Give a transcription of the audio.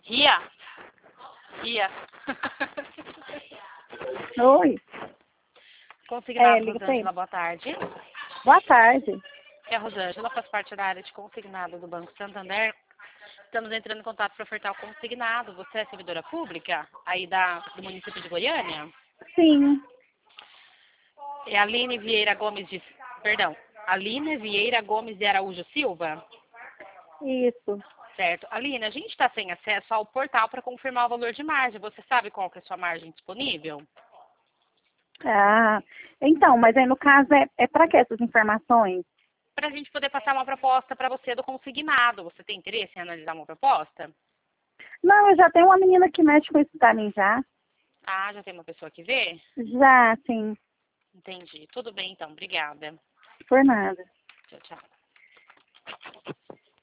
Ria? Ria. Oi. Consignado, Liga pra ele. Rosângela, boa tarde. Boa tarde. É a Rosângela, faz parte da área de consignado do Banco Santander. Estamos entrando em contato para ofertar o consignado. Você é servidora pública aí do município de Goiânia? Sim. É Aline Vieira Gomes de... Perdão. Aline Vieira Gomes de Araújo Silva? Isso. Certo. Aline, a gente está sem acesso ao portal para confirmar o valor de margem. Você sabe qual que é a sua margem disponível? Ah, então, mas aí no caso é para que essas informações? Para a gente poder passar uma proposta para você do consignado. Você tem interesse em analisar uma proposta? Não, eu já tenho uma menina que mexe com isso pra mim já. Ah, já tem uma pessoa que vê? Já, sim. Entendi. Tudo bem, então. Obrigada. Por nada. Tchau, tchau.